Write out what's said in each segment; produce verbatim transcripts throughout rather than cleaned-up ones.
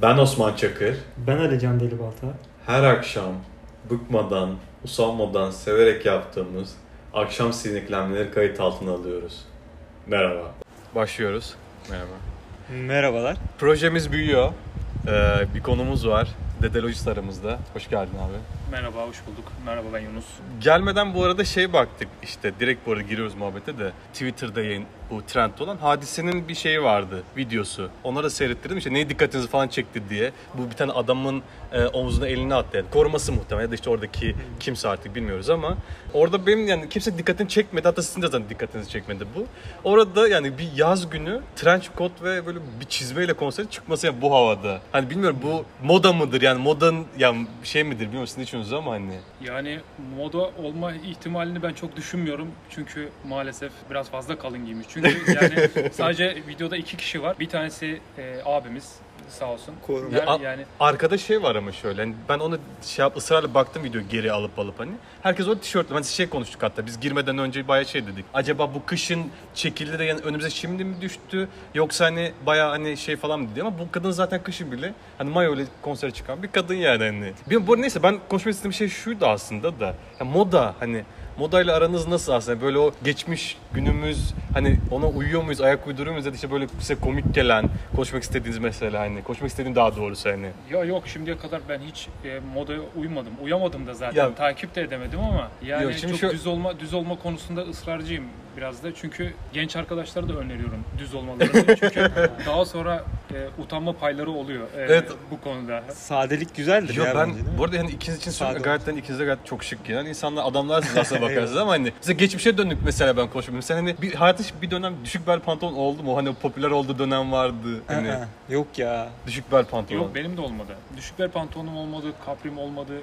Ben Osman Çakır. Ben Alican Delibalta. Her akşam bıkmadan, usanmadan, severek yaptığımız akşam sineklenmeleri kayıt altına alıyoruz. Merhaba. Başlıyoruz. Merhaba. Merhabalar. Projemiz büyüyor. Ee, bir konumuz var. Dedelojist aramızda. Hoş geldin abi. Merhaba, hoş bulduk. Merhaba, ben Yunus. Gelmeden bu arada şey baktık işte direkt bu arada giriyoruz muhabbete de Twitter'da yayın bu trend olan Hadise'nin bir şeyi vardı videosu. Onlara da seyrettirdim işte ne dikkatinizi falan çekti diye. Bu bir tane adamın e, omzuna elini attı yani. Koruması muhtemelen ya da işte oradaki kimse artık bilmiyoruz ama orada benim yani kimse dikkatini çekmedi, hatta sizin de zaten dikkatinizi çekmedi bu. Orada yani bir yaz günü trench coat ve böyle bir çizmeyle konsere çıkması yani bu havada. Hani bilmiyorum bu moda mıdır yani modanın yani şey midir bilmiyorum sizin için ama hani. Yani moda olma ihtimalini ben çok düşünmüyorum. Çünkü maalesef biraz fazla kalın giymiş. Çünkü yani sadece videoda iki kişi var. Bir tanesi e, abimiz sağ olsun. Ya, yani, yani arkada şey var ama şöyle hani ben onu şey yap ısrarla baktım video geri alıp alıp hani. Herkes o tişörtle hani şey konuştuk hatta biz girmeden önce bayağı şey dedik. Acaba bu kışın çekildi de yani önümüze şimdi mi düştü yoksa hani bayağı hani şey falan mı dedi ama bu kadın zaten kışın bile hani mayo ile konsere çıkan bir kadın yani hani. Bir, bu neyse ben konuşmak istediğim şey şuydu aslında da yani moda hani modayla aranız nasıl aslında? Böyle o geçmiş günümüz hani ona uyuyor muyuz, ayak uyduruyor muyuz ya da işte böyle size komik gelen, konuşmak istediğiniz mesela hani, konuşmak istediğim daha doğrusu hani. Ya yok şimdiye kadar ben hiç e, modaya uymadım. Uyamadım da zaten. Ya, takip de edemedim ama yani yok, çok şu... düz olma düz olma konusunda ısrarcıyım biraz da. Çünkü genç arkadaşlara da öneriyorum düz olmalarını. Çünkü daha sonra e, utanma payları oluyor e, evet. Bu konuda. Sadelik güzeldir yok, ya ben, bence değil mi? Bu arada yani ikiniz için söylüyorum. Gayet hani ikiniz de gayet çok şık yani. İnsanlar adamlarsınız aslında bakarsınız ama hani mesela geçmişe dönük mesela ben konuşuyorum. Mesela hani bir hayatta bir dönem düşük bel pantolon oldu mu? Hani popüler olduğu dönem vardı. Hani yok ya. Düşük bel pantolon. Yok benim de olmadı. Düşük bel pantolonum olmadı, kaprim olmadı.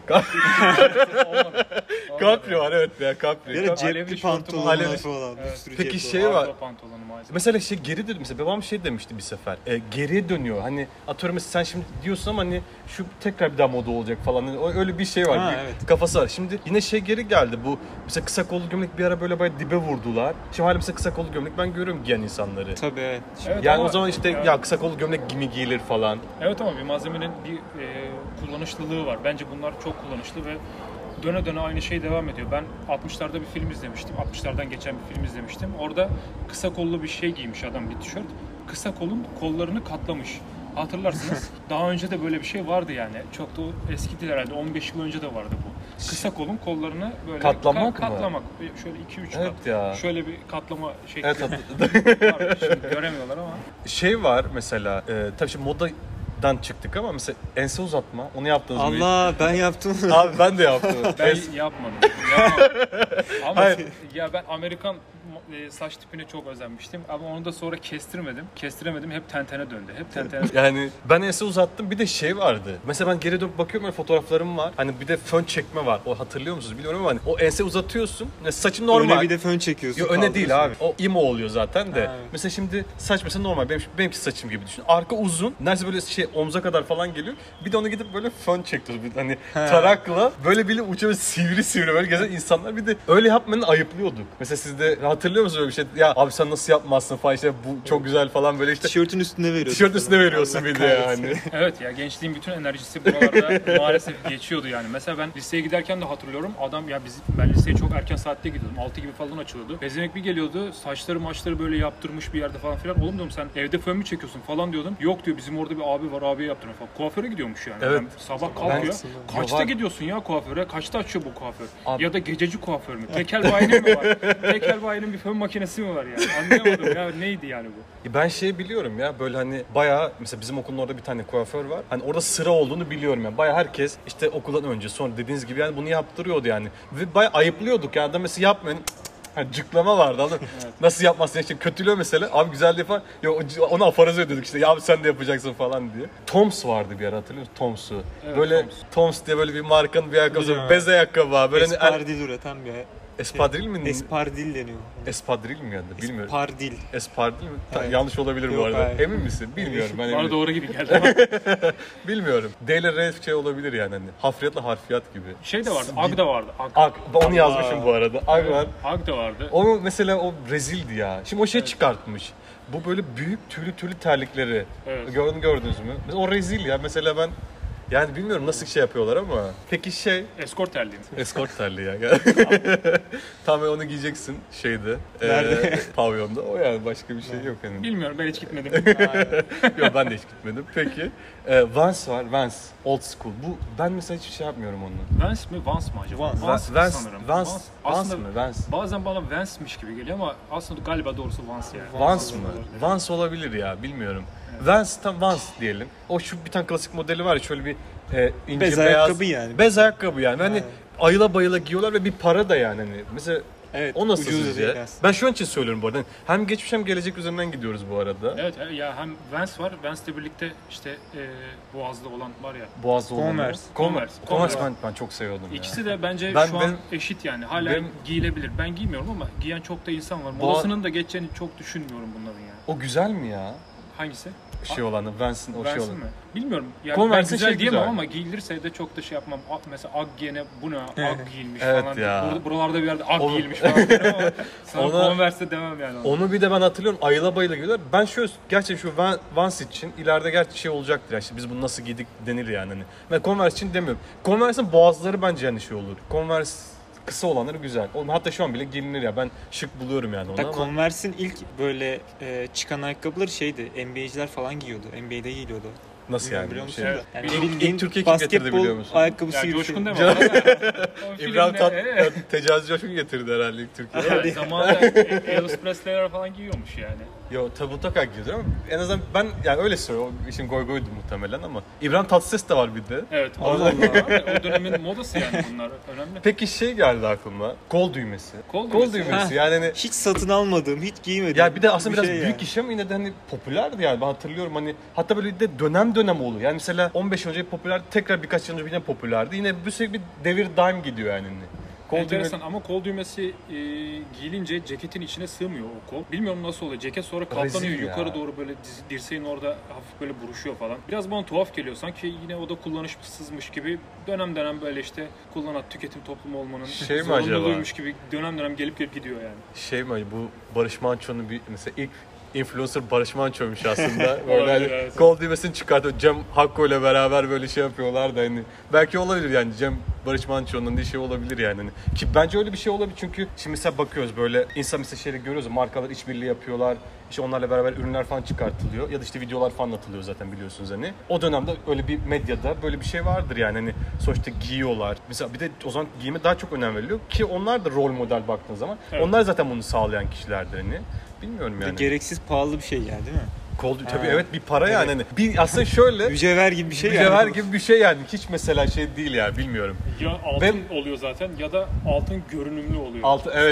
olmadı. Capri var evet ya Capri. Ya da cepli pantolonlar falan. Evet. Peki şey var. Mesela şey geri dön mesela babam şey demişti bir sefer. E, geriye dönüyor. Hani atıyorum mesela sen şimdi diyorsun ama hani şu tekrar bir daha moda olacak falan. Yani öyle bir şey var. Ha, bir evet. kafası var. Şimdi yine şey geri geldi. Bu mesela kısa kollu gömlek bir ara böyle bayağı dibe vurdular. Şimdi hala mesela kısa kollu gömlek ben görüyorum giyen insanları. Tabii evet. Evet yani ama, o zaman işte ya, ya kısa kollu gömlek mi giyilir falan. Evet ama bir malzemenin bir e, kullanışlılığı var. Bence bunlar çok kullanışlı ve döne döne aynı şey devam ediyor. Ben altmışlarda bir film izlemiştim. altmışlardan geçen bir film izlemiştim. Orada kısa kollu bir şey giymiş adam, bir tişört. Kısa kolun kollarını katlamış. Hatırlarsınız. Daha önce de böyle bir şey vardı yani. Çok da eski değil herhalde. on beş yıl önce de vardı bu. Kısa kolun kollarını böyle katlamak ka- mı? Katlamak. Şöyle iki üç evet kat. Ya. Şöyle bir katlama şekli. Evet. var. Şimdi göremiyorlar ama. Şey var mesela, e, tabii şimdi moda dan çıktık ama mesela ense uzatma onu yaptınız Allah, mı? Allah ben yaptım. Abi ben de yaptım. Ben yapmadım. yapmadım. Ama Hayır. ya ben Amerikan saç tipine çok özenmiştim ama onu da sonra kestirmedim. Kestiremedim, hep tentene döndü. Hep tentene döndü. Yani ben ense uzattım, bir de şey vardı. Mesela ben geri dönüp bakıyorum böyle fotoğraflarım var. Hani bir de fön çekme var. O hatırlıyor musunuz bilmiyorum ama hani o ense uzatıyorsun. Yani saçın normal. Öne bir de fön çekiyorsun. Yok öne değil abi. O imo oluyor zaten de. Ha, evet. Mesela şimdi saç mesela normal. Benim, benimki saçım gibi düşün. Arka uzun. Neredeyse böyle şey omza kadar falan geliyor. Bir de onu gidip böyle fön çektiriyoruz. Hani ha. tarakla böyle bile uça sivri sivri böyle gezen insanlar. Bir de öyle yapmanın ayıplıyorduk. Mesela siz de hatırlıyor musunuz öyle bir şey? Ya abi sen nasıl yapmazsın falan işte bu çok güzel falan böyle işte. Tişörtün üstüne veriyorsun. Tişörtün üstüne veriyorsun bir de yani. Evet ya gençliğin bütün enerjisi buralarda maalesef geçiyordu yani. Mesela ben liseye giderken de hatırlıyorum. Adam ya biz ben liseye çok erken saatte gidiyordum. altı gibi falan açılıyordu. Bezemek bir geliyordu. Saçları maçları böyle yaptırmış bir yerde falan filan. Oğlum diyorum sen evde fön mü çekiyorsun falan diyordum. Yok diyor bizim orada bir abi var abiye yaptırıyor falan. Kuaföre gidiyormuş yani. Evet. Ben sabah kalkıyor. Ben, Kaçta gidiyorsun ya kuaföre? Kaçta açıyor bu kuaför? Abi. Ya da gececi kuaför mü? Tekel bayinin mi var? Tekel bayinin bir fön makinesi mi var yani? Anlayamadım ya neydi yani bu? Ben şey biliyorum ya böyle hani bayağı mesela bizim okulun orada bir tane kuaför var. Hani orada sıra olduğunu biliyorum yani. Bayağı herkes işte okuldan önce sonra dediğiniz gibi yani bunu yaptırıyordu yani. Ve bayağı ayıplıyorduk yani. Adam mesela yapmayın. Hani cıklama vardı anladın evet. Nasıl yapmazsın işte kötülüyor mesela abi güzel diye falan ya ona aforoz ediyorduk işte ya abi sen de yapacaksın falan diye. Toms vardı bir ara hatırlıyor musun Toms'u? Evet, böyle Toms. Toms diye böyle bir markanın bir ayakkabısı bez ayakkabı var. Böyle Espardil hani, üreten bir Espadril mi? Espardil deniyor. Espadril mi geldi? Bilmiyorum. Espardil. Espardil mi? Evet. Yanlış olabilir Yok, bu arada. Hayır. Emin misin? Bilmiyorum. Ben Bana doğru gibi geldi ama. Bilmiyorum. D ile R şey olabilir yani hani. Hafriyatla harfiyat gibi. Şey de vardı. Ag da vardı. Ag. Ag. Onu Allah. Yazmışım bu arada. Ag var. Ag da vardı. Onu mesela o rezildi ya. Şimdi o şey evet. çıkartmış. Bu böyle büyük tüylü tüylü terlikleri Evet. gördün gördünüz mü? Mesela o rezil ya. Mesela ben yani bilmiyorum nasıl şey yapıyorlar ama. Peki şey Eskort terliği. eskort terliği ya. Tam onu giyeceksin şeyde. Nerede? E, pavyonda. O yani başka bir şey yok hani. Bilmiyorum, ben hiç gitmedim. Yok ben de hiç gitmedim. Peki e, Vans var. Vans old school. Bu ben mesela hiçbir şey yapmıyorum onunla. Vans mi, Vans mı acaba? Vans. Vans, Vans, sanırım. Vans, Vans Aslında mı? Vans. bazen bana Vans'miş gibi geliyor ama aslında galiba doğrusu Vans yani. Vans mı? Vans olabilir ya bilmiyorum. Vans tam Vans diyelim. O şu bir tane klasik modeli var ya şöyle bir e, ince Bez beyaz. ayakkabı yani. Bez ayakkabı yani. Hani Aynen. ayıla bayıla giyiyorlar ve bir para da yani hani. Mesela Evet. o nasıl ucuz da sizce? değil aslında. Ben şu an için söylüyorum bu arada. Hem geçmiş hem gelecek üzerinden gidiyoruz bu arada. Evet ya, hem Vans var. Vans'le birlikte işte e, Boğaz'da olan var ya. Boğaz'da olan. Converse. Converse. Converse. Converse ben, ben çok seviyordum ya. İkisi de bence Ben- şu benim- an eşit yani. Hala benim- giyilebilir. Ben giymiyorum ama giyen çok da insan var. Boğa- Modasının da geçeceğini çok düşünmüyorum bunların yani. O güzel mi ya? Hangisi? Şey olanı, Vans'ın o şey Vans'ın olanı. mı? Bilmiyorum. Yani Converse'in ben güzel şey diyemem güzel. ama giyilirse de çok da şey yapmam. A- Mesela Ag giyene bu ne? Ag giyilmiş Evet falan. ya. Burada, buralarda bir yerde Ag Onu- giyilmiş falan. derim ama sana Ona- Converse'de demem yani. Ona. Onu bir de ben hatırlıyorum ayıla bayıla giyiyorlar. Ben şöyle gerçekten şu Van- Vans için ileride gerçi şey olacaktır yani işte biz bunu nasıl giydik denir yani hani. Ben Converse için demiyorum. Converse'in boğazları bence yani şey olur. Converse kısa olanları güzel. Oğlum hatta şu an bile giyinilir ya. Ben şık buluyorum yani onu Hatta ama. Converse'in ilk böyle e, çıkan ayakkabıları şeydi. N B A'ciler falan giyiyordu. N B A'de giyiliyordu. Nasıl Bilmiyorum, yani? biliyor musun Şey- da? Yani İlk- bildiğin ilk Türkiye kim getirdi basketbol biliyor musun? ayakkabısı Ya gibi bir şey. Coşkun deme. O İbrahim filmde- Tat Evet. Tecavüz Coşkun getirdi herhalde ilk Türkiye'ye. Yani zamanında Elvis Presley'ler falan giyiyormuş yani. Yo tabi mutlaka giyiyordur ama en azından ben yani öyle söylüyorum. O işin goy goydu muhtemelen ama. İbrahim Tatlıses de var bir de. Evet. Allah Allah. O dönemin modası yani bunlar. Önemli. Peki şey geldi aklıma. Kol düğmesi. Kol Kol düğmesi. düğmesi. Ha. yani hani Hiç satın almadığım, hiç giymedim. ya bir de aslında biraz şey büyük yani. iş ama yine de hani popülerdi yani ben hatırlıyorum hani hatta böyle de dönem dönem oluyor. Yani mesela on beş yıl önce popüler tekrar birkaç yıl önce yine popülerdi. Yine bir sürekli bir devir daim gidiyor yani. Kol Enteresan düğme- ama kol düğmesi e, giyilince ceketin içine sığmıyor o kol. Bilmiyorum nasıl oluyor. Ceket sonra Rezil katlanıyor ya. yukarı doğru böyle diz- dirseğin orada hafif böyle buruşuyor falan. Biraz bana tuhaf geliyor. Sanki yine o da kullanışsızmış gibi dönem dönem böyle işte kullanat tüketim toplumu olmanın Şey mi zorunluluğuymuş gibi dönem dönem gelip gelip gidiyor yani. Şey mi bu Barış Manço'nun bir mesela ilk influencer Barış Manço'ymuş aslında. Böyle Olabilir, hani evet. kol düğmesini çıkartıyor. Cem Hakko ile beraber böyle şey yapıyorlar da hani belki olabilir yani Cem Barış Manço'nun bir şey olabilir yani. Hani. Ki bence öyle bir şey olabilir çünkü şimdi mesela bakıyoruz böyle insan mesela şeyleri görüyoruz ya, markalar işbirliği yapıyorlar. İşte onlarla beraber ürünler falan çıkartılıyor ya da işte videolar falan atılıyor zaten biliyorsunuz hani. O dönemde öyle bir medyada böyle bir şey vardır yani hani sonuçta giyiyorlar. Mesela bir de o zaman giyime daha çok önem veriliyor ki onlar da rol model baktığın zaman. Evet. Onlar zaten bunu sağlayan kişilerdir hani. Bilmiyorum Bir de yani. gereksiz pahalı bir şey yani değil mi? Kol tabii Ha. evet bir para yani hani. Bir aslında şöyle Mücevher gibi bir şey mücevher yani. gibi bir şey yani. Hiç mesela şey değil ya bilmiyorum. Ya altın oluyor zaten ya da altın görünümlü oluyor. Altı evet.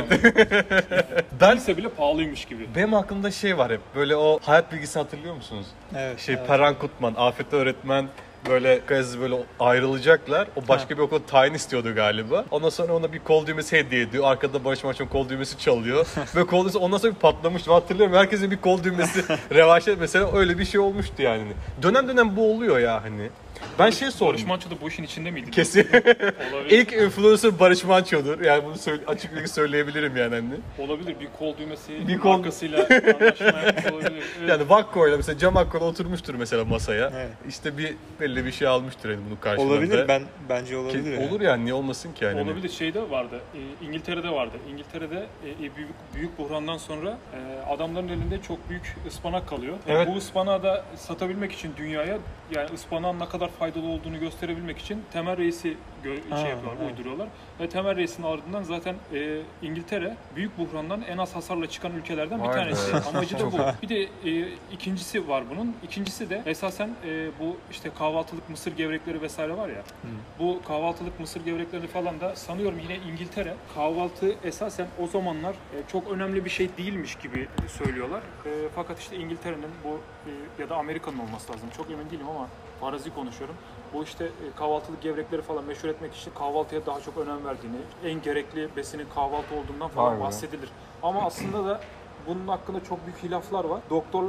Ben ben ise bile pahalıymış gibi. benim aklımda şey var hep. Böyle o hayat bilgisini hatırlıyor musunuz? Evet. Şey evet. Perhan Kutman, Afet öğretmen böyle kız böyle ayrılacaklar. O başka bir okula tayin istiyordu galiba. Ondan sonra ona bir kol düğmesi hediye ediyor. Arkada Barış Manço'nun kol düğmesi çalıyor. Ve kol düğmesi ondan sonra bir patlamıştı. Ben hatırlıyorum herkesin bir kol düğmesi revaçta mesela öyle bir şey olmuştu yani. Dönem dönem bu oluyor ya hani. Ben şey sordum. Barış Manço da bu işin içinde miydi? Kesin. Olabilir. İlk influencer Barış Manço'dur. Yani bunu söyle, açık bilgi söyleyebilirim yani hani. Olabilir. Bir kol düğmesi Bir kol- markasıyla anlaşma yapmış olabilir. Evet. Yani Vakko'yla mesela Cem Hakko'da oturmuştur mesela masaya. Evet. İşte bir belli bir şey almıştır hani bunun karşılığında. Olabilir. Ben bence Ki- olabilir. yani. olur yani niye olmasın ki yani. Olabilir. Şeyde vardı. e, İngiltere'de vardı. İngiltere'de e, büyük, büyük buhrandan sonra e, adamların elinde çok büyük ıspanak kalıyor. E, Evet. Bu ıspanağı da satabilmek için dünyaya yani ıspanağın ne kadar faydalı olduğunu gösterebilmek için Temel Reis'i gö- Ha, şey yapıyorlar, evet. uyduruyorlar. Ve Temel Reis'in ardından zaten e, İngiltere büyük buhrandan en az hasarla çıkan ülkelerden bir Vay be. tanesi. Amacı da bu. Bir de e, ikincisi var bunun. İkincisi de esasen e, bu işte kahvaltılık mısır gevrekleri vesaire var ya. Bu kahvaltılık mısır gevrekleri falan da sanıyorum yine İngiltere kahvaltı esasen o zamanlar e, çok önemli bir şey değilmiş gibi söylüyorlar. E, fakat işte İngiltere'nin bu e, ya da Amerika'nın olması lazım. Çok emin değilim ama farazi konuşuyorum. Bu işte e, kahvaltılık gevrekleri falan meşhur etmek için kahvaltıya daha çok önem verdiğini, en gerekli besinin kahvaltı olduğundan falan Vay be. bahsedilir. Ama aslında da bunun hakkında çok büyük hilaflar var. Doktorlar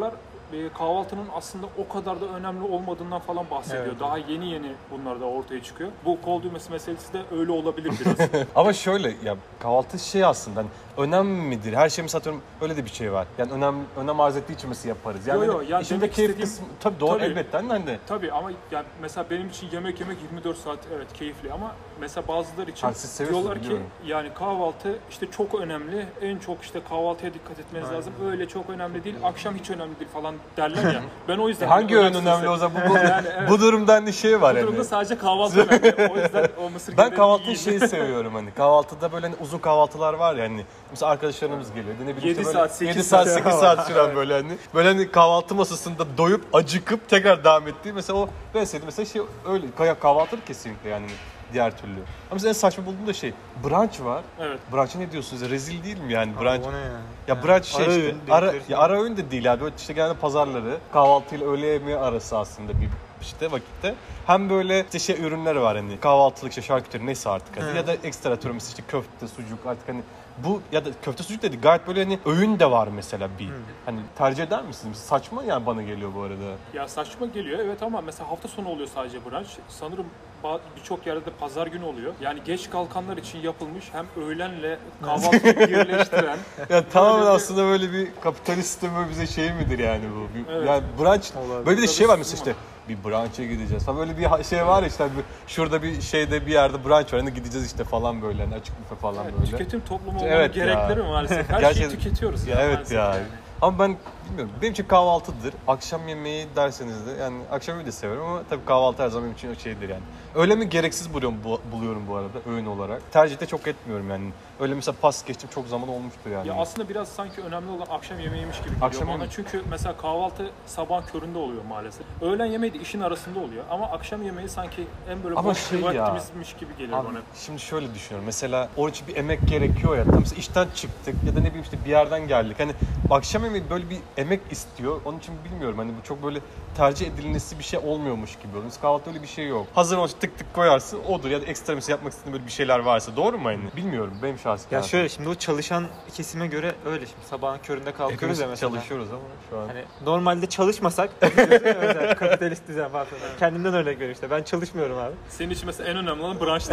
e, kahvaltının aslında o kadar da önemli olmadığından falan bahsediyor. Evet. Daha yeni yeni bunlar da ortaya çıkıyor. Bu cold yumesi meselesi de öyle olabilir biraz. Ama şöyle ya kahvaltı şey aslında hani önemli midir? Her şeyimi satıyorum öyle de bir şey var. Yani önem önem arz ettiği için mesela yaparız. Yani Yo, yo, yani işin de demek keyif istediğim- kısmı tabii doğru Tabii. elbette hani de. Tabii ama yani mesela benim için yemek yemek yirmi dört saat evet keyifli ama mesela bazıları için Ha, siz seviyorsunuz, diyorlar ki biliyorum. yani kahvaltı işte çok önemli. En çok işte kahvaltıya dikkat etmeniz Aynen. lazım. Öyle çok önemli değil. Akşam hiç önemli değil falan derler ya. Ben o yüzden E, Hangi hani öğün önemli o zaman? Bu, bu, Yani evet. bu durumdan bir şey var Bu durumda yani. sadece kahvaltı önemli. O yüzden o mısır Ben gevreğini kahvaltıyı yiyin. şeyi seviyorum hani. Kahvaltıda böyle hani uzun kahvaltılar var ya hani. Mesela arkadaşlarımız geliyor. Ne bileyim Yedi işte böyle saat, sekiz yedi saat saat. sekiz saat süren böyle hani. Böyle hani kahvaltı masasında doyup acıkıp tekrar devam ettiği mesela o ben sevdiğim mesela şey öyle kah- kahvaltı kesinlikle yani diğer türlü. Ama mesela en saçma bulduğum da şey brunch var. Evet. Brunch'a ne diyorsunuz? Rezil değil mi yani brunch? O ne ya? Ya brunch şey Ara işte, öğün ara, dedikleri ya ara öğün de değil abi. Böyle işte genelde pazarları, kahvaltıyla öğle yemeği arası aslında bir işte vakitte. Hem böyle işte şey ürünleri var hani kahvaltılık işte şarküteri neyse artık hani Hı. ya da ekstra türlü mesela işte köfte, sucuk artık hani bu ya da köfte sucuk dedi gayet böyle hani öğün de var mesela bir. Hani tercih eder misiniz? Saçma yani bana geliyor bu arada. Ya saçma geliyor evet ama mesela hafta sonu oluyor sadece brunch. Sanırım ba- birçok yerde de pazar günü oluyor. Yani geç kalkanlar için yapılmış hem öğlenle kahvaltıyı birleştiren. Ya tamamen bir- aslında böyle bir kapitalist sistemi bize şey midir yani bu? Bir- Evet. Yani brunch Olabilir. böyle bir de Tabii şey var mesela sunma. işte bir brunch'a gideceğiz falan böyle bir ha- şey var ya işte bir, şurada bir şeyde bir yerde brunch var hani gideceğiz işte falan böyle hani açık büfe falan Evet, böyle. tüketim toplumu olmanın Evet ya. gerekleri maalesef. Her Gerçekten- şeyi tüketiyoruz. Ya evet maalesef ya. yani. Ama ben bilmiyorum benim için kahvaltıdır. Akşam yemeği derseniz de yani akşam yemeği de severim ama tabii kahvaltı her zaman benim için o şeydir yani. Öyle mi gereksiz buluyorum bu, buluyorum bu arada öğün olarak. Tercihte çok etmiyorum yani. Öyle mesela pas geçtim çok zaman olmuştur yani. Ya aslında biraz sanki önemli olan akşam yemeğiymiş gibi geliyor Akşam bana. yemeği. Çünkü mesela kahvaltı sabah köründe oluyor maalesef. Öğlen yemeği de işin arasında oluyor. Ama akşam yemeği sanki en böyle Ama boş şey bir ya, vaktimizmiş gibi geliyor Abi, bana. şimdi şöyle düşünüyorum. Mesela onun için bir emek gerekiyor ya. Tam mesela işten çıktık ya da ne bileyim işte bir yerden geldik. Hani akşam yemeği böyle bir emek istiyor. Onun için bilmiyorum. Hani bu çok böyle tercih edilmesi bir şey olmuyormuş gibi oluyor. Mesela kahvaltıda öyle bir şey yok. Hazır olmuş tık tık koyarsın odur ya da ekstra mesela yapmak istediğin böyle bir şeyler varsa. Doğru mu hani? Bilmiyorum. Benim şahsi Ya kanaatim. şöyle şimdi o çalışan kesime göre öyle şimdi sabahın köründe kalkıyoruz Hepimiz ya mesela. çalışıyoruz ama şu an. Hani normalde çalışmasak özel kapitalist düzen falan. Kendimden örnek veriyorum işte. Ben çalışmıyorum abi. Senin için mesela en önemli olan brunch.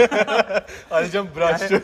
Ayrıca brunch.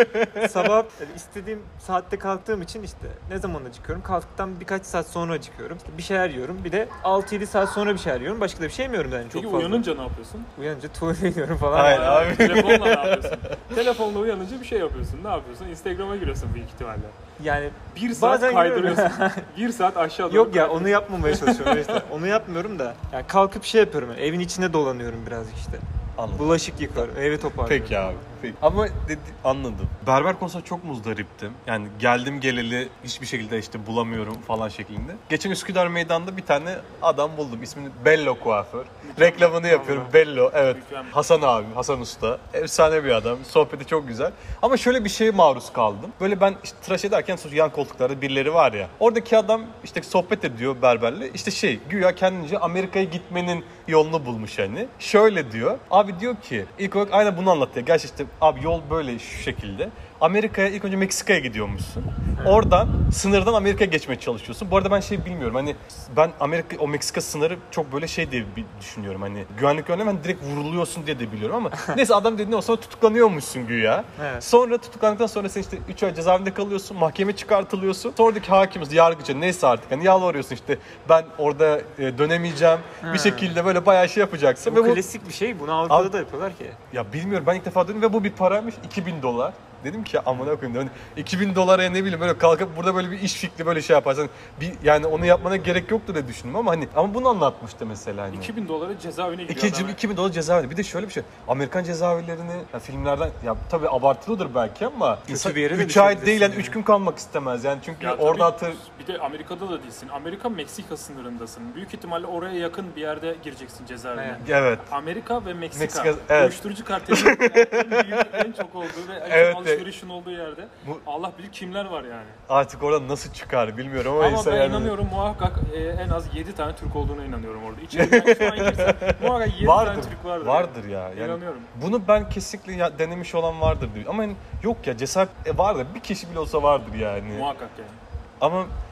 Sabah yani istediğim saatte kalktığım için işte ne zaman acıkıyorum? Kalktıktan birkaç saat sonra acıkıyorum. İşte bir şeyler yiyorum. Bir de altı yedi saat sonra bir şeyler yiyorum. Başka da bir şey yemiyorum yani çok Peki fazla. uyanınca ne yapıyorsun? Uyanınca tuvalete gidiyorum falan. Hayır Yani abi. Telefonla ne yapıyorsun? Telefonla uyanınca bir şey yapıyorsun. Ne yapıyorsun? Instagram'a giriyorsun büyük ihtimalle. Yani Bir saat Bazen kaydırıyorsun. Bir saat aşağı doğru yok ya kaydırıyorsun. onu yapmamaya çalışıyorum işte. Onu yapmıyorum da. Yani kalkıp şey yapıyorum. Yani evin içinde dolanıyorum birazcık işte. Anladım. Bulaşık yıkıyorum, evi toparlıyorum. Peki abi. Peki. Ama dedi, anladım. Berber konusunda çok muzdariptim. Yani geldim geleli hiçbir şekilde işte bulamıyorum falan şeklinde. Geçen Üsküdar Meydanı'nda bir tane adam buldum. İsmini Bello Kuaför. Reklamını yapıyorum. Bello. Evet. Mükemmel. Hasan abi, Hasan Usta. Efsane bir adam. Sohbeti çok güzel. Ama şöyle bir şeye maruz kaldım. Böyle ben işte tıraş ederken yan koltuklarda birileri var ya. Oradaki adam işte sohbet ediyor berberle. İşte şey güya kendince Amerika'ya gitmenin yolunu bulmuş hani. Şöyle diyor. Abi diyor ki ilk olarak aynen bunu anlatıyor. Gerçi işte abi yol böyle şu şekilde. Amerika'ya ilk önce Meksika'ya gidiyormuşsun. Oradan sınırdan Amerika'ya geçmeye çalışıyorsun. Bu arada ben şey bilmiyorum hani ben Amerika o Meksika sınırı çok böyle şey diye bir düşünüyorum hani güvenlik önlemi hani direkt vuruluyorsun diye de biliyorum ama neyse adam dediğinde o sonra tutuklanıyormuşsun güya. Evet. Sonra tutuklandıktan sonra sen işte üç ay cezaevinde kalıyorsun, mahkeme çıkartılıyorsun. Sonraki hakimiz, yargıcı neyse artık hani yalvarıyorsun işte ben orada e, dönemeyeceğim. Bir şekilde böyle bayağı şey yapacaksın. Bu ve bu klasik bir şey. Bunu Avrupa'da Abi- da yapıyorlar ki. ya bilmiyorum ben ilk defa duydum ve bu bir paraymış iki bin dolar. Dedim ki amına koyayım hani iki bin dolara ne bileyim böyle kalkıp burada böyle bir iş fikri böyle şey yaparsan bir yani onu yapmana gerek yoktu diye düşündüm ama hani ama bunu anlatmıştı mesela hani. iki bin dolara cezaevine gidiyor İki, adam. iki bin dolar cezaevi. Bir de şöyle bir şey. Amerikan cezaevlerini ya filmlerden ya tabii abartılıdır belki ama Kötü bir yere de üç ay düşebilirsin değil yani yani. üç gün kalmak istemez yani çünkü Ya orada tabii, atır. Bir de Amerika'da da değilsin. Amerika Meksika sınırındasın. Büyük ihtimalle oraya yakın bir yerde gireceksin cezaevine. Evet. Evet. Amerika ve Meksika, Meksika, evet. uyuşturucu kartelinin en büyük, en çok olduğu ve en Evet, çok alışverişin olduğu yerde. Bu- Allah bilir kimler var yani. Artık orada nasıl çıkar bilmiyorum ama, Ama insan ben yani- inanıyorum muhakkak e, en az yedi tane Türk olduğuna inanıyorum orada. İçeriden şu an girsen muhakkak yedi tane vardır. Türk vardır. Vardır ya. Yani İnanıyorum. bunu ben kesinlikle ya, denemiş olan vardır diyor. Ama hani yok ya cesaret e, vardır. Bir kişi bile olsa vardır yani. Muhakkak yani. Ama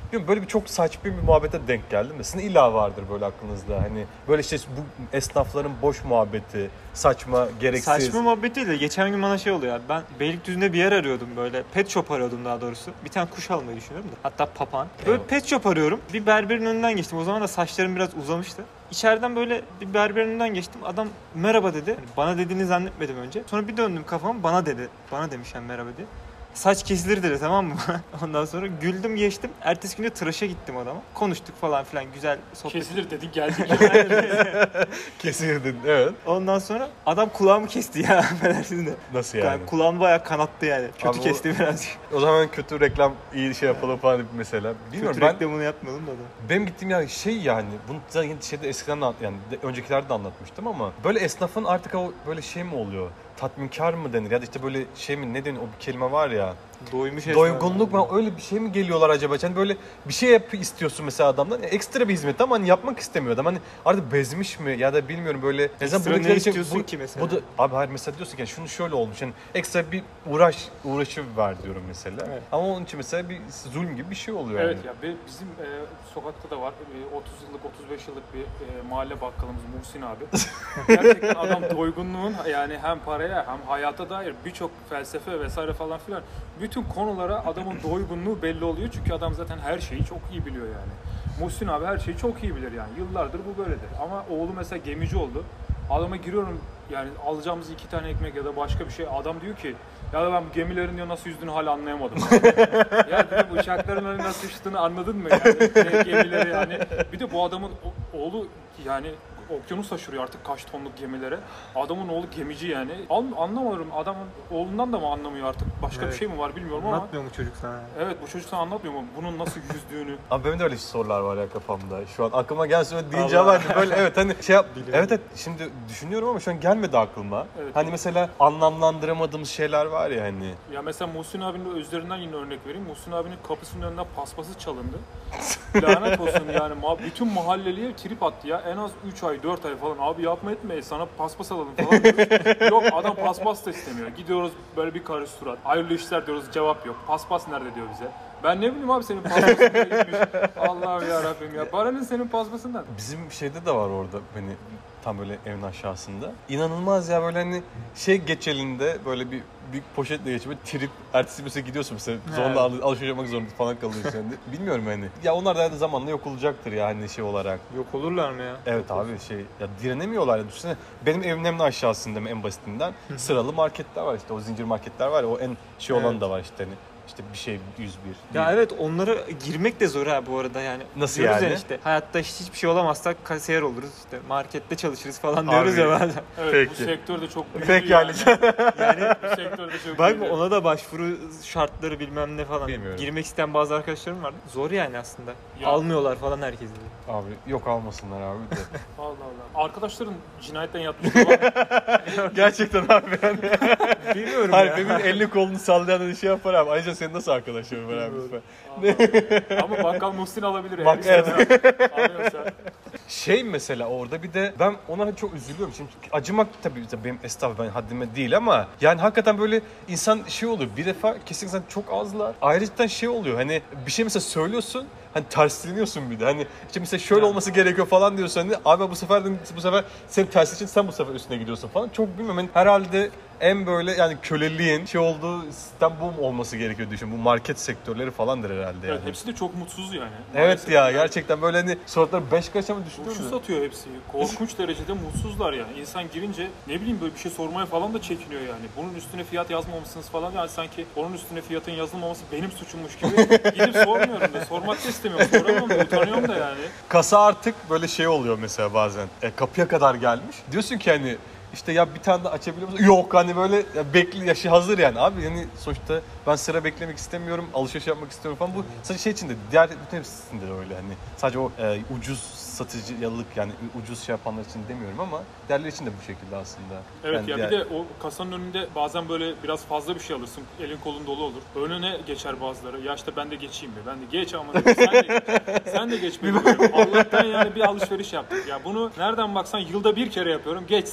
Bilmiyorum, böyle bir çok saçma bir muhabbete denk geldim de sizin illa vardır böyle aklınızda. Hani böyle işte bu esnafların boş muhabbeti, saçma, gereksiz. Saçma muhabbet değil de geçen gün bana şey oluyor abi. Ben Beylikdüzü'nde bir yer arıyordum böyle. Pet shop arıyordum daha doğrusu. Bir tane kuş almayı düşünüyorum da. Hatta papağan. Böyle Evet. pet shop arıyorum. Bir berberin önünden geçtim. O zaman da saçlarım biraz uzamıştı. İçeriden böyle bir berberin önünden geçtim. Adam merhaba dedi. Yani bana dediğini zannetmedim önce. Sonra bir döndüm kafam, bana dedi. Bana demiş yani merhaba diye. Saç kesilir dedi, tamam mı? Ondan sonra güldüm geçtim. Ertesi gün de tıraşa gittim adama. Konuştuk falan filan, güzel sohbet. Kesilir dedin geldik. Kesirdin, evet. Ondan sonra adam kulağımı kesti ya, affedersin de. Nasıl yani? Yani kulağım bayağı kanattı yani. Kötü Abi o- kesti birazcık. O zaman kötü reklam iyi şey yapalım falan mesela. Bilmiyorum, Kötü ben reklamını yapmadım da. da. benim gittiğim yani şey yani bunu zaten şeyde eskiden de anlat- yani de, öncekilerde de anlatmıştım ama böyle esnafın artık o böyle şey mi oluyor? Tatminkar mı denir ya da işte böyle şey mi, ne denir, o bir kelime var ya. Doymuş Doygunluk mu, öyle bir şey mi geliyorlar acaba? Yani böyle bir şey yap istiyorsun mesela adamdan. Ekstra bir hizmet ama hani yapmak istemiyor adam. Hani artık bezmiş mi ya da bilmiyorum böyle. Ekstra ne istiyorsun ki mesela? Bu da, abi hayır mesela diyorsun ki yani şunu şöyle olmuş. Yani ekstra bir uğraş uğraşı ver diyorum mesela. Evet. Ama onun için mesela bir zulüm gibi bir şey oluyor Evet yani. ya be- bizim e, sokakta da var. E, otuz yıllık otuz beş yıllık bir e, mahalle bakkalımız Muhsin abi. Gerçekten adam doygunluğun yani hem paraya hem hayata dair birçok felsefe vesaire falan filan bütün konulara adamın doygunluğu belli oluyor. Çünkü adam zaten her şeyi çok iyi biliyor yani. Muhsin abi her şeyi çok iyi bilir yani. Yıllardır bu böyledir. Ama oğlu mesela gemici oldu. Adama giriyorum yani alacağımız iki tane ekmek ya da başka bir şey. Adam diyor ki ya da ben bu gemilerin diyor nasıl yüzdüğünü hala anlayamadım. Ya diyor, bu uçakların öyle nasıl uçtuğunu anladın mı yani? Ne gemileri yani. Bir de bu adamın o- oğlu yani okyanus aşırıyor artık kaç tonluk gemilere. Adamın oğlu gemici yani. An- anlamıyorum adamın oğlundan da mı anlamıyor artık? Başka Evet. bir şey mi var bilmiyorum ama. Anlatmıyor mu çocuk sana? Evet bu çocuk sana anlatmıyor mu? Bunun nasıl yüzdüğünü. Abi benim de öyle sorular var ya kafamda. Şu an aklıma gelsin öyle deyince Allah. ama böyle evet hani şey yap. Biliyorum. Evet evet şimdi düşünüyorum ama şu an gelmedi aklıma. Evet. Hani mesela anlamlandıramadığımız şeyler var ya hani. Ya mesela Muhsin abinin özlerinden yine örnek vereyim. Muhsin abinin kapısının önünden paspası çalındı. Lanet olsun yani. Ma- Bütün mahalleliye trip attı ya. En az üç ay, dört ay falan. Abi yapma etme, sana paspas alalım falan diyoruz. Yok adam paspas da istemiyor. Gidiyoruz böyle bir karış surat. Hayırlı işler diyoruz, cevap yok. Paspas nerede diyor bize. Ben ne bileyim abi senin paspasın neymiş. Allah'ım yarabbim ya. Paranın senin paspasından. Bizim şeyde de var orada hani tam böyle evin aşağısında. İnanılmaz ya böyle hani şey geç elinde böyle bir büyük poşetle geçip böyle trip ertesi mesela gidiyorsun mesela zorla al- alışveriş yapmak zorunda falan kalıyorsun yani. Bilmiyorum hani. Ya onlar da zamanla yok olacaktır ya hani şey olarak. Yok olurlar mı ya? Evet abi şey ya direnemiyorlar ya düşünsene. Benim evimin hemen aşağısında en basitinden sıralı marketler var işte o zincir marketler var ya o en şey olan Evet. da var işte hani. İşte bir şey yüz bir. Ya evet onlara girmek de zor ha bu arada yani. Nasıl Diyoruz yani? Ya işte hayatta hiç hiçbir şey olamazsak kasiyer oluruz işte markette çalışırız falan diyoruz Abi. ya bazen. Evet Peki. bu sektör de çok büyüdü Peki yani. Yani Bu sektör de çok bak büyüdü. ona da başvuru şartları bilmem ne falan. Bilmiyorum. Girmek isteyen bazı arkadaşlarım var. Zor yani aslında. Ya. Almıyorlar falan herkesi. Abi yok almasınlar abi de. Allah Allah. Arkadaşların cinayetten yatmışlar var. Gerçekten abi yani. Bilmiyorum Hayır ya. benim elini kolunu sallayan bir şey yapar abi. Ayrıca senin nasıl arkadaşların var abi lütfen. Allah. Ama bakkal Muhsin alabilir. Bak, eğer istiyorsan. Alıyorsa. Şey mesela orada bir de ben ona çok üzülüyorum. Şimdi acımak tabii tabii benim estağfurullah ben haddime değil ama yani hakikaten böyle insan şey oluyor. Bir defa kesinlikle çok azlar. Ayrıca şey oluyor hani bir şey mesela söylüyorsun hani tersleniyorsun bir de. Hani işte mesela şöyle olması gerekiyor falan diyorsun hani abi bu sefer de, bu sefer senin tersi için sen bu sefer üstüne gidiyorsun falan. Çok bilmiyorum hani herhalde en böyle yani köleliğin şey olduğu sistem bu olması gerekiyor düşün. Bu market sektörleri falandır herhalde yani. Evet, hepsi de çok mutsuz yani. Evet Maalesef ya yani. gerçekten böyle hani suratları beş kaç ama Turşu düşünüyorum. satıyor hepsi. Korkunç derecede mutsuzlar yani. İnsan girince ne bileyim böyle bir şey sormaya falan da çekiniyor yani. Bunun üstüne fiyat yazmamışsınız falan yani sanki onun üstüne fiyatın yazılmaması benim suçummuş gibi gidip sormuyorum da. Sormak da istemiyorum. Soramam da utanıyorum da yani. Kasa artık böyle şey oluyor mesela bazen. E, kapıya kadar gelmiş. Diyorsun ki hani işte ya bir tane de açabiliyor musun? Yok hani böyle ya bekli yaşı hazır yani abi yani sonuçta ben sıra beklemek istemiyorum, alışveriş yapmak istiyorum falan. Bu sadece şey için de diğer bütün hepsinde de öyle hani sadece o e, ucuz satıcılık yani ucuz şey yapanlar için demiyorum ama diğerleri için de bu şekilde aslında. Evet Yani ya diğer- bir de o kasanın önünde bazen böyle biraz fazla bir şey alırsın. Elin kolun dolu olur. Önüne geçer bazıları. Ya işte ben de geçeyim be. Ben de geç ama sen de geç. Sen de geç be. diyorum. Allah'tan yani bir alışveriş yaptık. Ya bunu nereden baksan yılda bir kere yapıyorum. Geç sen de geç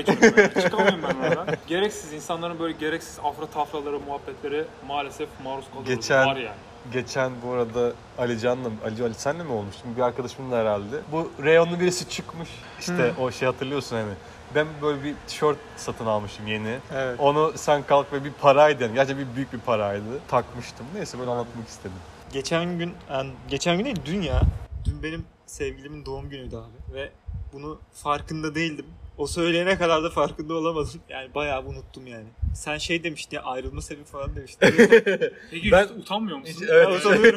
yatıyorum ben. Yani. Çıkamıyorum ben oradan. Gereksiz insanların böyle gereksiz afra tafralara, muhabbetlere maalesef maruz kalıyoruz. Geçen- Var yani. Geçen bu arada Ali Can'la, Ali, Ali senle mi olmuştum? Bir arkadaşımın da herhalde. Bu reyonlu birisi çıkmış. İşte o şey hatırlıyorsun hani. Ben böyle bir tişört satın almışım yeni. Evet. Onu sen kalk ve bir paraydı yani. Gerçekten bir büyük bir paraydı. Takmıştım. Neyse böyle anlatmak istedim. Geçen gün, yani geçen gün değil dün ya. Dün benim sevgilimin doğum günüydü abi. Ve bunu farkında değildim. O söyleyene kadar da farkında olamadım. Yani bayağı unuttum yani. Sen şey demiştin ya, ayrılma sebebi falan demiştin. Peki Ben- hiç utanmıyor musun? Hiç, evet. Ya, utanıyorum.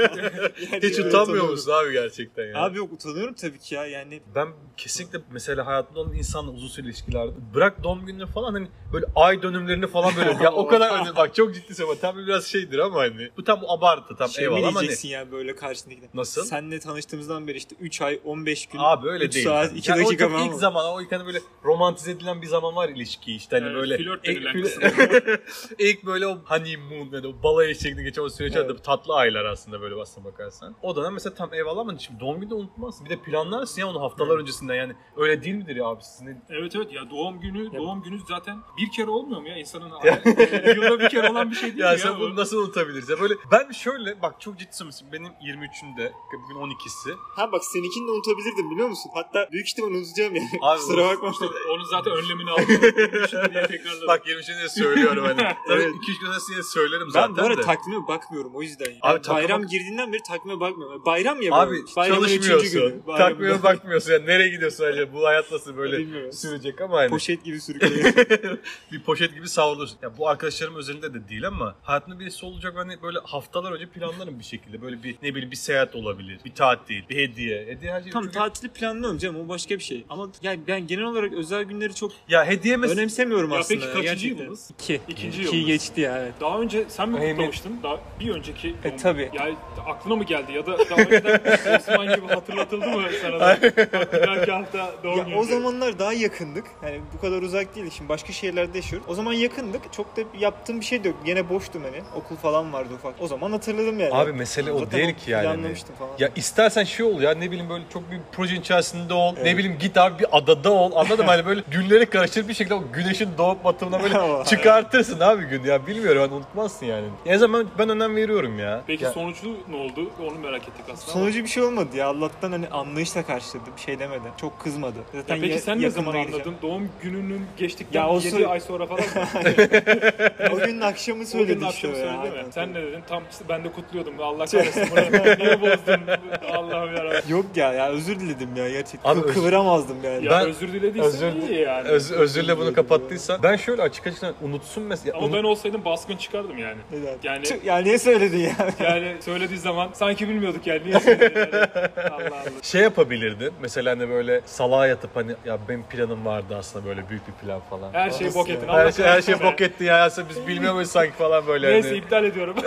Yani Hiç öyle utanmıyor utanıyorum. musun abi gerçekten ya? Abi yok, utanıyorum tabii ki ya yani. Ben kesinlikle mesela hayatımda olan insanla uzun süreli ilişkilerde bırak doğum gününü falan hani böyle ay dönümlerini falan böyle ya o kadar önemli bak çok ciddi söylüyorum tam biraz şeydir ama hani bu tam abartı tam Şey mi eyvallah ama hani diyeceksin yani böyle karşındakine? nasıl? Seninle tanıştığımızdan beri işte üç ay on beş gün. Abi öyle üç değil. saat Yani. iki Yani o dakika çok falan. ilk mı? zaman o ilk hani böyle romantize edilen bir zaman var ilişki işte hani Evet, böyle flört ilk, denilen flört- ilk böyle o honeymoon yani o balayı şeklinde geçen o süreç Evet. evet. tatlı aylar aslında böyle aslına bakarsan. O dönem mesela tam eyvallah ama şimdi doğum günü de unutmazsın. Bir de planlarsın ya onu haftalar Evet. öncesinden yani öyle değil midir ya abi sizin? Evet evet ya doğum günü doğum günü zaten bir kere olmuyor mu ya insanın yılda bir kere olan bir şey değil Ya mi sen ya? bunu nasıl unutabiliriz ya böyle ben şöyle bak çok ciddi söylüyorum benim yirmi üçünde bugün on ikisi Ha bak, seninkini de unutabilirdim biliyor musun? Hatta büyük ihtimal unutacağım yani. Abi, Kusura bakma. İşte onun zaten önlemini aldım. Şimdi diye tekrarladım. bak yirmi üçünde söylüyorum hani tabii Evet. iki üç gün sonra size söylerim Ben zaten bu arada de. takvime bakmıyorum o yüzden. Yani Abi takvime bayram bak- girdiğinden beri takvime bakmıyorum. Bayram ya Abi böyle. Bayramın üçüncü çalışmıyorsun. günü. Bayramın- Takvime bakmıyorsun. Yani nereye gidiyorsun acaba? Bu hayat nasıl böyle Bilmiyorum. sürecek ama hani Poşet gibi sürüklüyor. bir poşet gibi savrulursun. Ya bu arkadaşlarım özelinde de değil ama hayatımda birisi olacak hani böyle haftalar önce planlarım bir şekilde. Böyle bir ne bileyim bir seyahat olabilir. Bir tatil, bir hediye. Hediye her şey. Tam çok- tatili planlıyorum canım, o başka bir şey. Ama yani ben genel olarak özel günleri çok Ya hediye mesela önemsemiyorum Ya aslında. peki kaçıncı gerçekten. yılınız? İki. İkinci İki yılınız. geçti ya, evet. Daha önce sen mi Emin- kutlamıştın? Daha bir önceki doğum tabii. günü. Yani aklına mı geldi ya da daha önceden Osman gibi hatırlatıldı mı sana da? Bak bir dahaki hafta doğum Ya günü. o zamanlar daha yakındık. Yani bu kadar uzak değildik. Şimdi başka şehirlerde yaşıyoruz. O zaman yakındık. Çok da yaptığım bir şey de yok. Gene boştum hani. Okul falan vardı ufak. O zaman hatırladım yani. Abi mesele o Zaten değil ki yani. Planlamıştım falan. Ya istersen şey ol ya ne bileyim böyle çok bir projenin içerisinde ol. Ne bileyim git abi bir adada ol. Anladın mı? Hani böyle günleri karıştırıp bir şekilde o güneşin doğup batımına böyle çıkartırsın abi gün ya. Bilmiyorum hani unutmazsın yani. En zaman ben önem veriyorum ya. Peki Ya- sonucu ne oldu? Onu merak ettik aslında. Sonucu bir şey olmadı ya. Allah'tan hani anlayışla karşıladı. Bir şey demedi. Çok kızmadı. Zaten Ya peki ya- sen ne yakında zaman gideceğim. anladın? Doğum gününün geçtikten Ya o yedi soru- ay sonra falan mı? O günün akşamı O gün söyledi işte. akşam o söyledi ya. değil mi? Aynen. Sen ne dedin? Tam işte ben de kutluyordum. Allah kahretsin bunu. Niye bozdun? Allah'ım yarabbim. Yok ya, ya özür diledim ya gerçekten. Abi Kı- öz- Kıvıramazdım yani. Ya Ben- özür dilediysen Özür, iyi yani. öz, özürle bunu kapattıysan ben şöyle açık açık unutsun mesela. Ama ben olsaydım baskın çıkardım yani. Neden? Yani Tüh, ya niye söyledin ya? yani söylediği zaman sanki bilmiyorduk yani. Niye söyledin yani? Allah Allah. Şey yapabilirdin. Mesela hani böyle salağa yatıp hani ya benim planım vardı aslında böyle büyük bir plan falan. Her şeyi Nasıl bok ya? ettin. Her Allah şey, her şey kahretsin. bok etti ya. Aslında biz bilmiyor muyuz sanki falan böyle. Neyse hani. iptal ediyorum.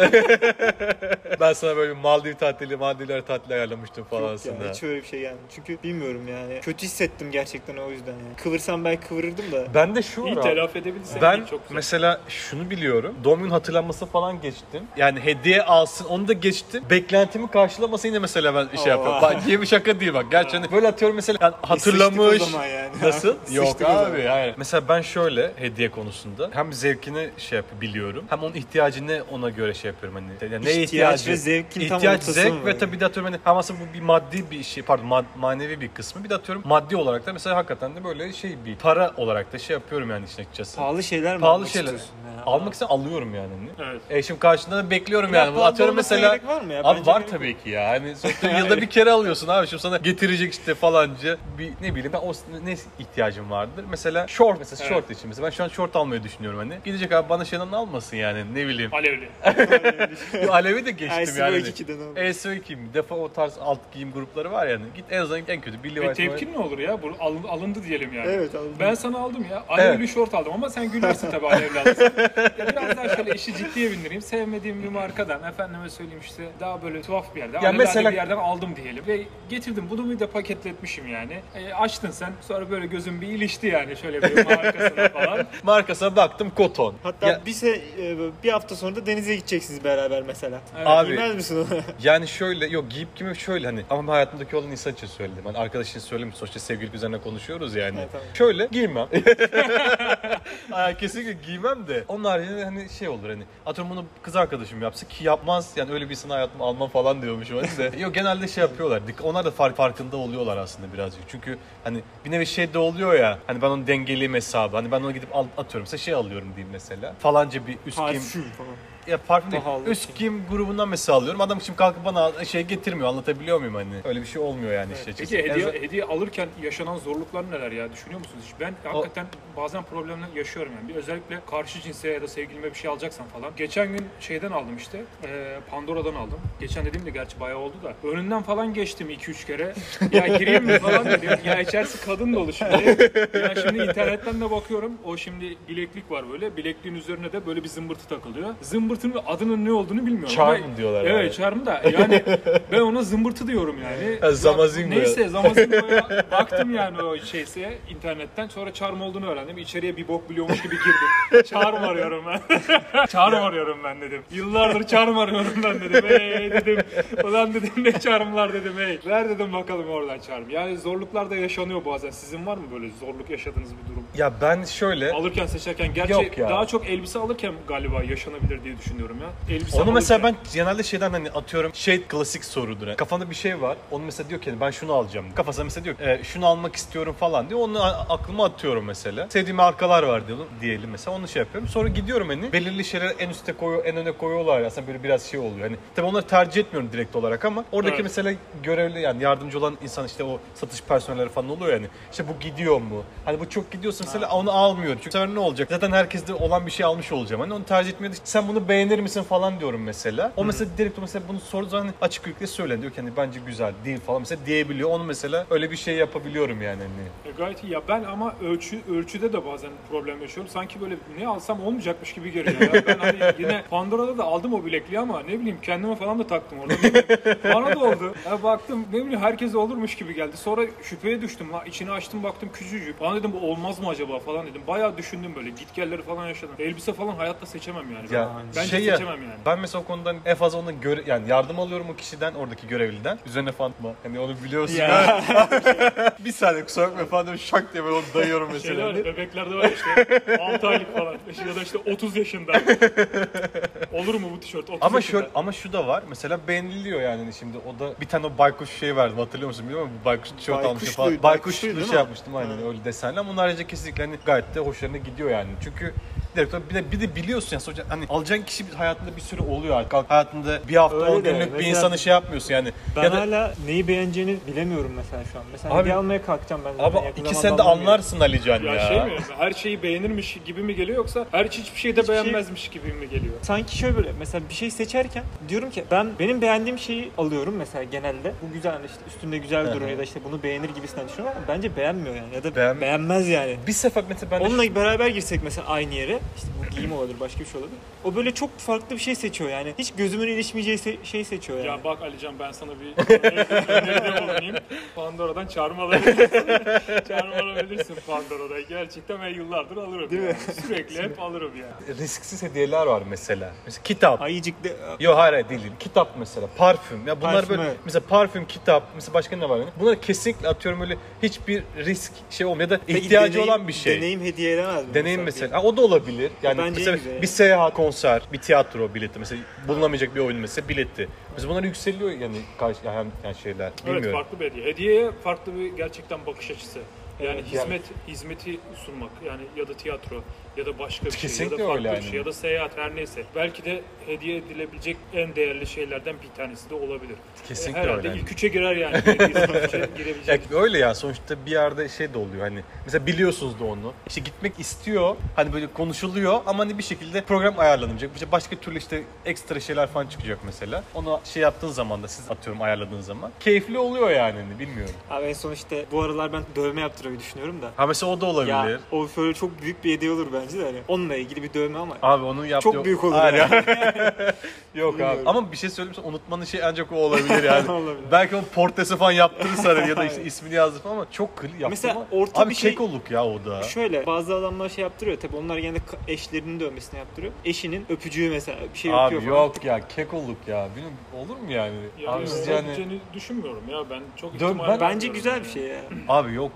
Ben sana böyle bir Maldiv tatili, Maldivler tatili ayarlamıştım falan Yok aslında. ya, hiç öyle bir şey gelmedi. Çünkü bilmiyorum yani. Kötü hissettim gerçekten o yüzden yani. Kıvırsam belki kıvırırdım da. Ben de şu var İyi abi. telafi edebilirsen Ben iyi, çok güzel. mesela şunu biliyorum. Doğum günü hatırlanması falan geçtim. Yani hediye alsın onu da geçtim. Beklentimi karşılamasa yine mesela ben şey Oha. yapıyorum. Bak diye bir şaka değil bak. Gerçekten böyle atıyorum mesela yani hatırlamış. Sıçtık o zaman yani. Nasıl? Yok Sıçtık o abi zaman. hayır. Mesela ben şöyle hediye konusunda hem zevkini şey yap biliyorum. Hem onun ihtiyacını ona göre şey yapıyorum hani. Yani ne İhtiyaç ihtiyacı? ve zevkin tam İhtiyaç, ortası zevk mı ve böyle? tabii de atıyorum hani hem aslında bu bir maddi bir şey pardon mad- manevi bir kısmı. Bir de atıyorum maddi olarak da mesela hakikaten de böyle şey bir para olarak da şey yapıyorum yani işin açıkçası. Pahalı şeyler mi Pahalı almak şeyler. istiyorsun ya? Almak için alıyorum yani. Evet. E şimdi karşında da bekliyorum Ya yani. Bunu pahalı atıyorum olmasına mesela. gerek var mı ya? Abi Bence var gerek tabii ki ya. Hani sonuçta yılda bir kere alıyorsun abi. Şimdi sana getirecek işte falanca bir ne bileyim ben o ne ihtiyacım vardır. Mesela short mesela Evet. short için mesela ben şu an short almayı düşünüyorum hani. Gidecek abi bana şeyden almasın yani ne bileyim. Alevli. Yo, Alevi de geçtim Elsi yani. Boy ikiden oldu. E S O iki bir defa o tarz alt giyim grupları var yani. Git en azından en kötü Billy Ve White. tepkin ne olur ya? Bu alın- alındı diyelim yani. Evet, alındı. Ben sana aldım ya. Alevli Evet. şort aldım ama sen gülersin tabii alevli alırsan. Ya biraz daha şöyle işi ciddiye bindireyim. Sevmediğim bir markadan efendime söyleyeyim işte daha böyle tuhaf bir yerden. Ya alevli mesela- bir yerden aldım diyelim. Ve getirdim. Bunu bir de paketletmişim yani. E, açtın sen. Sonra böyle gözüm bir ilişti yani şöyle bir markasına falan. Markasına baktım koton. Hatta Ya- bir, se, e, bir hafta sonra da denize gideceksiniz beraber mesela. Evet. Abi- Giymez misin onu? Yani şöyle yok giyip gibi şöyle hani ama hayatımdaki olan insan için söyledim. Hani arkadaş için söylemiyorum. Sonuçta sevgililik üzerine konuşuyoruz yani. Evet, tamam. Şöyle giymem. Aa, kesinlikle giymem de. Onun haricinde hani şey olur hani atıyorum bunu kız arkadaşım yapsa ki yapmaz yani öyle birisini hayatıma almam falan diyormuşum hani de. Yok genelde şey yapıyorlar. Onlar da fark farkında oluyorlar aslında birazcık. Çünkü hani bir nevi şey de oluyor ya. Hani ben onun dengeliyim hesabı. Hani ben onu gidip al, atıyorum. Mesela şey alıyorum diyeyim mesela. Falanca bir üst giyim. Parfüm falan. Ya parfüm değil. Pahalı Üst şey. giyim grubundan mesela alıyorum. Adam şimdi kalkıp bana şey getirmiyor. Anlatabiliyor muyum hani? Öyle bir şey olmuyor yani işte. Peki hediye, hediye alırken yaşanan zorluklar neler ya? Düşünüyor musunuz hiç? Ben hakikaten bazen problemler yaşıyorum yani. Bir özellikle karşı cinse ya da sevgilime bir şey alacaksam falan. Geçen gün şeyden aldım işte. E, Pandora'dan aldım. Geçen dediğimde gerçi bayağı oldu da. Önünden falan geçtim iki üç kere. Ya gireyim mi falan dedim. Ya içerisi kadın dolu şimdi. Ya şimdi internetten de bakıyorum. O şimdi bileklik var böyle. Bilekliğin üzerine de böyle bir zımbırtı takılıyor. Zımbırtının adının ne olduğunu bilmiyorum. Charm Ama, diyorlar. Evet yani. charm da. Yani ben ona zımbırtı diyorum yani. Ha, Zamazingo. Neyse Zamazingo'ya baktım yani o şeyse internetten. Sonra charm olduğunu öğrendim. İçeriye bir bok biliyormuş gibi girdim. Charm arıyorum ben. Charm arıyorum ben dedim. Yıllardır charm arıyorum ben dedim. Hey dedim. Ulan dedim ne charmlar dedim hey. Ver dedim bakalım oradan charm. Yani zorluklar da yaşanıyor bazen. Sizin var mı böyle zorluk yaşadığınız bir durum? Ya ben şöyle Alırken seçerken gerçi Yok ya. daha çok elbise alırken galiba yaşanabilir diye düşünüyorum ya. Elbise onu alırken. mesela ben genelde şeyden hani atıyorum şey klasik sorudur. Yani. Kafanda bir şey var. Onu mesela diyor ki ben şunu alacağım. Kafasında mesela diyor e, şunu almak istiyorum falan diyor. Onu a- aklıma atıyorum mesela. Sevdiğim markalar var diyelim, diyelim mesela. Onu şey yapıyorum. Sonra gidiyorum hani belirli şeyleri en üste koyuyor, en öne koyuyorlar. Aslında böyle biraz şey oluyor. Hani tabii onları tercih etmiyorum direkt olarak ama oradaki Evet. mesela görevli yani yardımcı olan insan işte o satış personelleri falan oluyor yani. İşte bu gidiyor mu? Hani bu çok gidiyorsa mesela onu almıyor. Çünkü sefer ne olacak? Zaten herkeste olan bir şey almış olacağım. Hani onu tercih etmeye de sen bunu beğenir misin falan diyorum mesela. O mesela direkt mesela bunu sorduğu zaman hani açık yürekli söylen diyor ki hani bence güzel değil falan mesela diyebiliyor. Onu mesela öyle bir şey yapabiliyorum yani hani. E, gayet iyi. Ya ben ama ölçü ölçüde de bazen problem yaşıyorum. Sanki böyle ne alsam olmayacakmış gibi geliyor. Ya. Ben hani yine Pandora'da da aldım o bilekliği ama ne bileyim kendime falan da taktım orada. Ne bileyim, bana da oldu. Ya baktım ne bileyim herkese olurmuş gibi geldi. Sonra şüpheye düştüm. La, içini açtım baktım küçücük. Bana dedim bu olmaz mı acaba falan dedim. Bayağı düşündüm böyle. Gitgelleri falan yaşadım. Elbise falan hayatta seçemem yani. Ya Bence şey ya, seçemem yani. ben mesela o konudan en fazla ondan göre, yani yardım alıyorum o kişiden, oradaki görevliden. Üzerine Fatma. Hani onu biliyorsun. Ya. Bir saniye kusura bakma falan diyorum, şak diye ben onu dayıyorum mesela. Şeyler var, bebeklerde var işte altı aylık falan ya da işte otuz yaşında. Olur mu bu tişört? otuz Ama yaşında. şöyle ama şu da var. Mesela beğeniliyor yani şimdi o da bir tane o baykuş şey verdim hatırlıyor musun bilmiyorum ama baykuş tişört almıştım falan. Baykuşluydu, Baykuşlu baykuşluydu şey değil mi? yapmıştım aynen öyle desenli ama onun haricinde kesinlikle hani gayet de hoşlarına gidiyor yani. Çünkü direkt olarak bir de, bir de biliyorsun ya sonuçta hani alacağın kişi hayatında bir süre oluyor artık. Kalk hayatında bir hafta Öyle on de, günlük bir mesela insanı şey yapmıyorsun yani. Ben ya da hala neyi beğeneceğini bilemiyorum mesela şu an. Mesela Abi- hediye almaya kalkacağım ben. ama zaten yakın iki zamanda senede almam gerekiyor. anlarsın Alican ya. Ya şey mi? Her şeyi beğenirmiş gibi mi geliyor yoksa her hiçbir şeyi de Hiçbir şey- beğenmezmiş gibi mi geliyor? Sanki şöyle böyle mesela bir şey seçerken diyorum ki ben benim beğendiğim şeyi alıyorum mesela genelde. Bu güzel hani işte üstünde güzel Hı hı. duruyor ya da işte bunu beğenir gibisinden düşünüyorum ama bence beğenmiyor yani ya da Beğen- beğenmez yani. Bir sefer mesela ben de Onunla beraber girsek mesela aynı yere işte bu giyim olabilir başka bir şey olabilir. O böyle çok farklı bir şey seçiyor yani. Hiç gözümün ilişmeyeceği se- şey seçiyor yani. Ya bak Alican ben sana bir öneride bulunayım. Pandora'dan çarmı alabilirsin. çarmı alabilirsin Pandora'da. Gerçekten ben yıllardır alırım. Değil yani. mi? Sürekli hep alırım yani. risksiz hediyeler var mesela. Mesela kitap. Ayıcık de Yok hayır, hayır değil, değil. Kitap mesela, parfüm. Ya bunlar Parfüm, böyle evet. mesela parfüm, kitap, mesela başka ne var yani? Bunlar kesinlikle atıyorum öyle hiçbir risk şey olmuyor ya da Peki ihtiyacı deneyim- olan bir şey. Deneyim hediye edemez mi? Deneyim mesela. Ha, o da olabilir. Yani bence mesela en güzeli. bir seyahat, konser, bir tiyatro bileti mesela bulunamayacak bir oyun mesela bileti. Mesela bunlar yükseliyor yani karşı yani, yani şeyler. Evet Bilmiyorum. farklı bir hediye. Hediyeye farklı bir gerçekten bakış açısı. Yani Evet, hizmet hizmeti sunmak yani ya da tiyatro ya da başka bir şey ya Kesinlikle da farklı öyle bir yani. şey ya da seyahat her neyse. Belki de hediye edilebilecek en değerli şeylerden bir tanesi de olabilir. Kesinlikle E, herhalde öyle yani. ilk üçe girer yani. İlk üçe girebilecek. Ya öyle ya sonuçta bir yerde şey de oluyor hani mesela biliyorsunuz da onu işte gitmek istiyor hani böyle konuşuluyor ama hani bir şekilde program ayarlanacak işte başka türlü işte ekstra şeyler falan çıkacak mesela onu şey yaptığın zaman da siz atıyorum ayarladığın zaman keyifli oluyor yani hani bilmiyorum. Abi en son işte bu aralar ben dövme yaptırmayı düşünüyorum da. Ha mesela o da olabilir. Ya o şöyle çok büyük bir hediye olur bence de hani. Onunla ilgili bir dövme ama Abi onun yaptığı... çok büyük olur Hayır yani. Yok abi Bilmiyorum. ama bir şey söyleyeyim sana unutmanın şey ancak o olabilir yani. Olabilir. Belki onun portresi falan yaptırırsa ya da işte ismini yazdı falan ama çok kıl yaptı Mesela ama. orta Abi bir şey- kekoluk ya o da. Şöyle bazı adamlar şey yaptırıyor tabi onlar genelde ka- eşlerinin dövmesini yaptırıyor. Eşinin öpücüğü mesela bir şey Abi yapıyor falan. yok ya kekoluk ya. Bilmiyorum, olur mu yani? Yani abi siz yani... yani düşünmüyorum ya ben çok Dön- ihtimal ben- Bence vermiyorum güzel yani. bir şey ya. abi yok ya.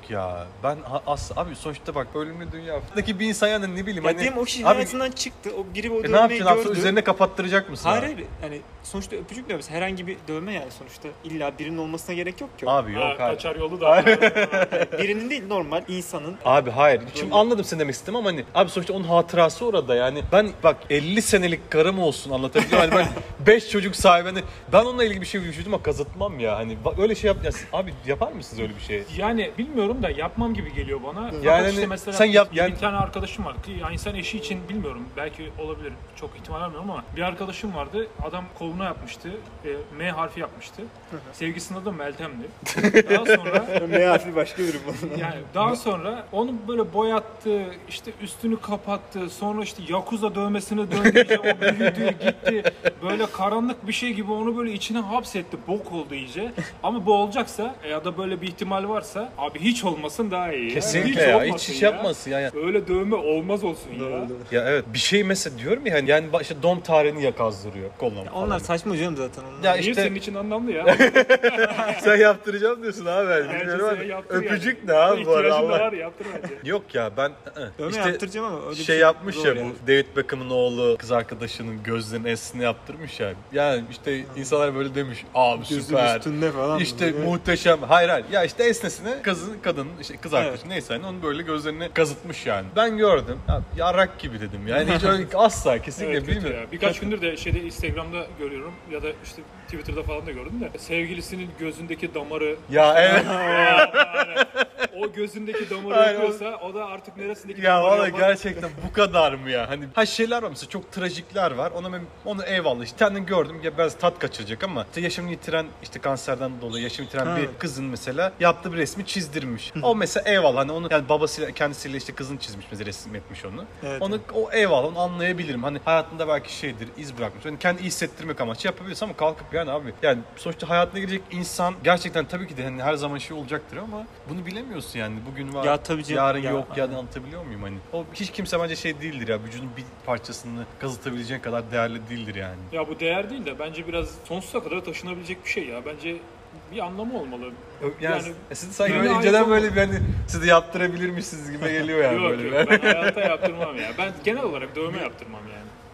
ya. Ben ha- as abi sonuçta bak ölümlü dünya. Buradaki bir insan yani ne bileyim Ya hani. diyelim o kişi abi, hayatından çıktı. O biri o e, ne dövmeyi yapacaksın? Hafta gördü. üzerine kapattıracak mısın Hayır abi? hayır. Yani sonuçta öpücük dövmesi herhangi bir dövme yani sonuçta. İlla birinin olmasına gerek yok ki. Abi yok Ha, hayır. kaçar yolu da. Yani birinin değil normal insanın. Abi hayır. Şimdi anladım sen demek istedim ama hani abi sonuçta onun hatırası orada yani. Ben bak elli senelik karım olsun anlatabiliyor muyum? Hani ben beş çocuk sahibi hani ben onunla ilgili bir şey düşündüm ama kazıtmam ya. Hani ba- öyle şey yap ya, abi yapar mısınız öyle bir şey? Yani bilmiyorum da yapmam gibi geliyor bana. Fakat Yani işte hani mesela sen yap- bir, yani- bir tane arkadaşım var ki yani insan eşi için bilmiyorum belki olabilir çok ihtimal vermiyorum ama bir arkadaşım vardı adam koluna yapmıştı e, M harfi yapmıştı. Sevgisinin adı Meltem'di. Daha sonra M harfi başka biri bu. yani daha sonra onu böyle boyattı işte üstünü kapattı sonra işte Yakuza dövmesine döndü o büyüdü gitti böyle karanlık bir şey gibi onu böyle içine hapsetti bok oldu iyice ama bu olacaksa ya da böyle bir ihtimal varsa abi hiç olmasın daha iyi ya. Kesinlikle ya. Hiç olmasın iş ya. yapmasın ya. Öyle dövme olmaz olsun ya. Ya evet bir şey mesela diyorum ya hani yani işte doğum tarihini yakazdırıyor koluna. falan. Onlar saçma canım zaten. Onlar. Ya Niye işte senin için anlamlı ya? sen yaptıracağım diyorsun abi. Ben Bence bilmiyorum sen ama yaptır öpücük yani. ne abi bu arada İhtiyacın da Allah. var yaptır bence. Yok ya ben ı-ı. Dövme işte yaptıracağım ama öyle bir şey, şey yapmış zor ya yani. bu David Beckham'ın oğlu kız arkadaşının gözlerinin esini yaptırmış ya. Yani işte insanlar böyle demiş abi Gözün süper. üstünde falan. İşte böyle. muhteşem. Hayır hayır. Ya işte esnesine kızın kadın işte kız arkadaşı Evet. neyse hani onu böyle gözlerine kazıtmış yani. Ben gördüm. Ya, yarrak gibi dedim. Yani hiç öyle asla kesinlikle Evet, kötü bilmiyorum. ya. Birkaç gündür de şeyde Instagram'da görüyorum ya da işte Twitter'da falan da gördüm de sevgilisinin gözündeki damarı Ya evet. o gözündeki damarı Aynen. yapıyorsa o da artık neresindeki Ya damarı valla yapar. gerçekten bu kadar mı ya? Hani ha şeyler var mesela çok trajikler var. Ona ben onu eyvallah. İşte kendini gördüm ya biraz tat kaçıracak ama işte yaşamını yitiren işte kanserden dolayı yaşamını yitiren Ha. bir kızın mesela yaptığı bir resmi çizdirmiş. O mesela eyvallah hani onu yani babasıyla kendisiyle işte kızını çizmiş mesela resim etmiş onu. Evet, onu o eyvallah onu anlayabilirim. Hani hayatında belki şeydir iz bırakmış. Yani kendi iyi hissettirmek amaçlı yapabilirsin ama kalkıp yani abi yani sonuçta hayatına girecek insan gerçekten tabii ki de hani her zaman şey olacaktır ama bunu bilemiyorsun yani. Bugün var. Ya tabii canım. Yarın Ya, yok ya aynen. anlatabiliyor muyum hani? O hiç kimse bence şey değildir ya vücudun bir parçasını kazıtabileceğin kadar değerli değildir yani. Ya bu değer değil de bence biraz sonsuza kadar taşınabilecek bir şey ya. Bence bir anlamı olmalı. Yani, Yani e siz sanki birine böyle ait inceden olmalı. böyle bir hani siz de yaptırabilirmişsiniz gibi geliyor yani Yok böyle. yok ben hayatta yaptırmam ya. Ben genel olarak dövme yaptırmam yani.